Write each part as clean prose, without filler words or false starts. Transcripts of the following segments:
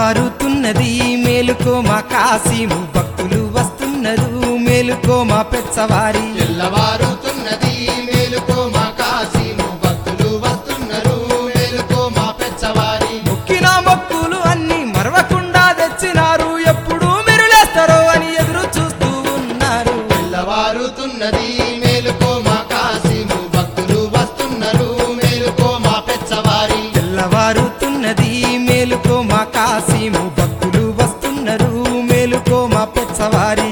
తెల్లవారుతున్నది మేలుకో మా కాశీము భక్తులు వస్తున్నారు మేలుకో మా పెచ్చవారి తెల్లవారుతున్నది మేలుకో మా కాశీము భక్తులు వస్తున్నారు మేలుకో మా పెచ్చవారి మొక్కిన మొక్కులు అన్ని మరవకుండా తెచ్చినారు ఎప్పుడు మీరు లేస్తారో అని ఎదురు చూస్తూ ఉన్నారు తెల్లవారుతున్నది మేలుకో మా కాశీము భక్తులు వస్తున్నారు మేలుకో మా పెచ్చవారి తెల్లవారుతున్నది మేలుకో మా కాశీము భక్తులు వస్తున్నారు మేలుకో మా పెచ్చవారి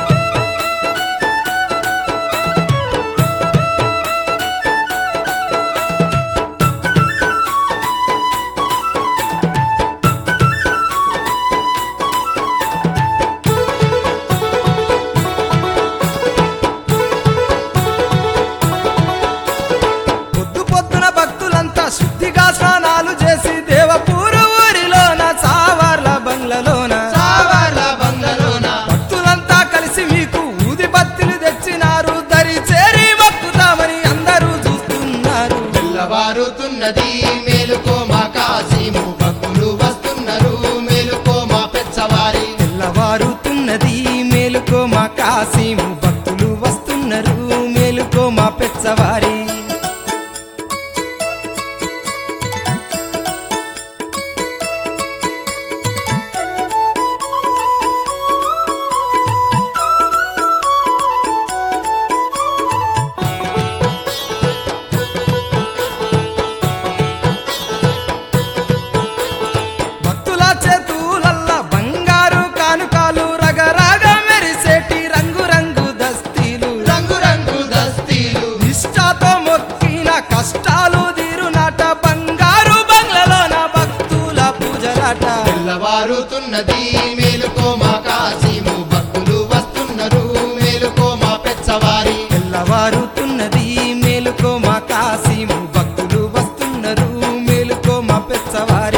పొద్దు పొద్దున భక్తులంతా శుద్ధిగా స్నానాలు చేసి దేవపూరు ఊరిలోన సావర్ల బంగ్లలోన సావర్ల బంగ్లలోన భక్తులంతా కలిసి మీకు ఊది బత్తిలు తెచ్చినారు దరి చేరి మొక్కుతామని అందరూ చూస్తున్నారు తెల్లవారుతున్నది మేలుకో మా కాశీము భక్తులు వస్తున్నారు మేలుకో మా పెచ్చవారి తెల్లవారుతున్నది మేలుకో మా కాశీము భక్తులు వస్తున్నారు మేలుకో మా పెచ్చవారి భక్తుల చేతులల్ల బంగారు కానుకాలు రగరగ మెరిసేటి రంగు రంగు దస్తీలు రంగు రంగు దస్తీలు నిష్ఠతో మొక్కిన కష్టాలు తీరునాట బంగారు బంగ్లలోన భక్తుల పూజలాట తెల్లవారుతున్నది మేలుకో మా కాశీము భక్తులు వస్తున్నారు మేలుకో మా పెచ్చవారి తెల్లవారుతున్నది మేలుకో మా కాశీము భక్తులు వస్తున్నారు మేలుకో మా పెచ్చవారి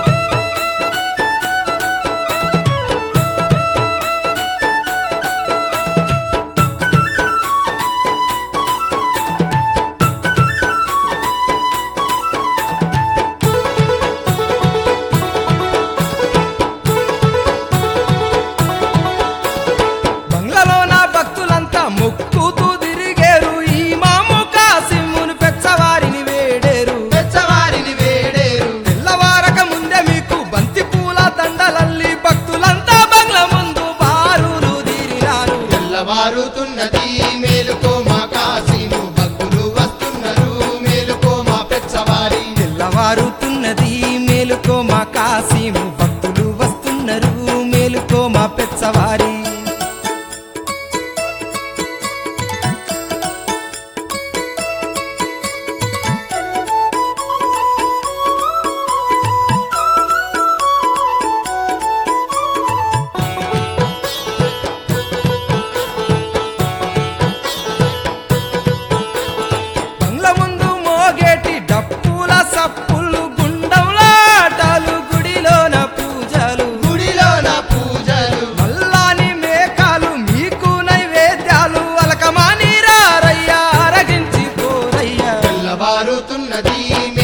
బంగ్లలోన భక్తులంతా మొక్కుతూ తిరిగేరు ఈ మాము కాశీమును పెచ్చవారిని వేడేరు పెచ్చవారిని వేడేరు తెల్లవారక ముందే మీకు బంతి పూల దండలల్లి భక్తులంతా బంగ్ల ముందు బారులు తీరినారు తెల్లవారుతున్నది మేలుకో మా కాశీము భక్తులు వస్తున్నారు మేలుకో మా పెచ్చవారి తెల్లవారుతున్నది మేలుకో మా కాశీము భక్తులు వస్తున్నారు మేలుకో మా పెచ్చవారి బంగ్ల ముందు మోగేటి డప్పుల సప్పులు గుండంల ఆటలు గుడిలోన పూజలు గుడిలోన పూజలు మల్లాని మేకాలు మీకు నైవేద్యాలు అలకమాని రారయ్యా అరగించి పోరయ్యా తెల్లవారుతున్నది